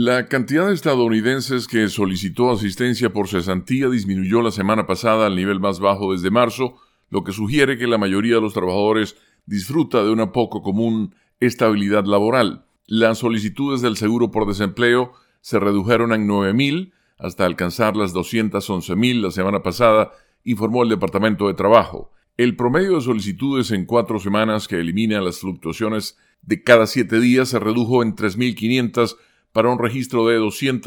La cantidad de estadounidenses que solicitó asistencia por cesantía disminuyó la semana pasada al nivel más bajo desde marzo, lo que sugiere que la mayoría de los trabajadores disfruta de una poco común estabilidad laboral. Las solicitudes del seguro por desempleo se redujeron en 9,000 hasta alcanzar las 211,000 la semana pasada, informó el Departamento de Trabajo. El promedio de solicitudes en 4 semanas, que elimina las fluctuaciones de cada 7 días, se redujo en 3,500 para un registro de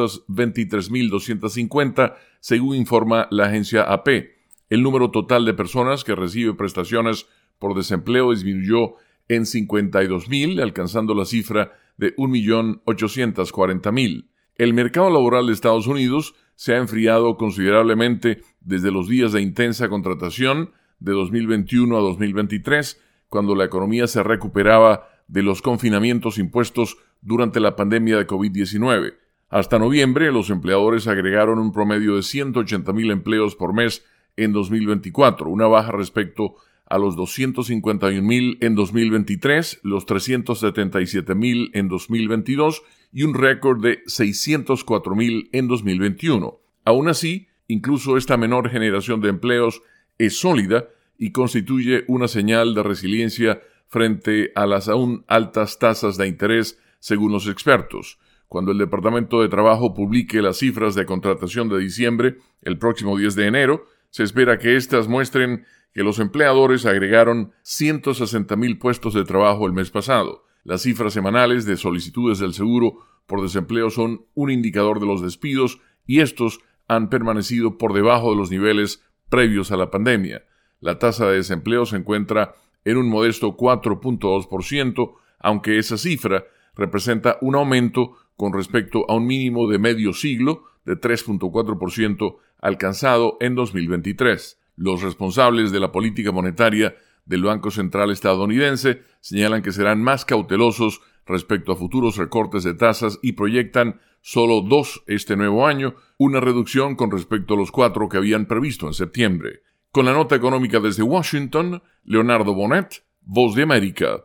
223,250, según informa la agencia AP. El número total de personas que recibe prestaciones por desempleo disminuyó en 52,000, alcanzando la cifra de 1,840,000. El mercado laboral de Estados Unidos se ha enfriado considerablemente desde los días de intensa contratación de 2021 a 2023, cuando la economía se recuperaba de los confinamientos impuestos durante la pandemia de COVID-19. Hasta noviembre, los empleadores agregaron un promedio de 180,000 empleos por mes en 2024, una baja respecto a los 251,000 en 2023, los 377,000 en 2022 y un récord de 604,000 en 2021. Aún así, incluso esta menor generación de empleos es sólida y constituye una señal de resiliencia frente a las aún altas tasas de interés, según los expertos. Cuando el Departamento de Trabajo publique las cifras de contratación de diciembre, el próximo 10 de enero, se espera que éstas muestren que los empleadores agregaron 160,000 puestos de trabajo el mes pasado. Las cifras semanales de solicitudes del seguro por desempleo son un indicador de los despidos y estos han permanecido por debajo de los niveles previos a la pandemia. La tasa de desempleo se encuentra en un modesto 4,2%, aunque esa cifra representa un aumento con respecto a un mínimo de medio siglo de 3,4% alcanzado en 2023. Los responsables de la política monetaria del Banco Central estadounidense señalan que serán más cautelosos respecto a futuros recortes de tasas y proyectan solo 2 este nuevo año, una reducción con respecto a los 4 que habían previsto en septiembre. Con la nota económica desde Washington, Leonardo Bonet, Voz de América.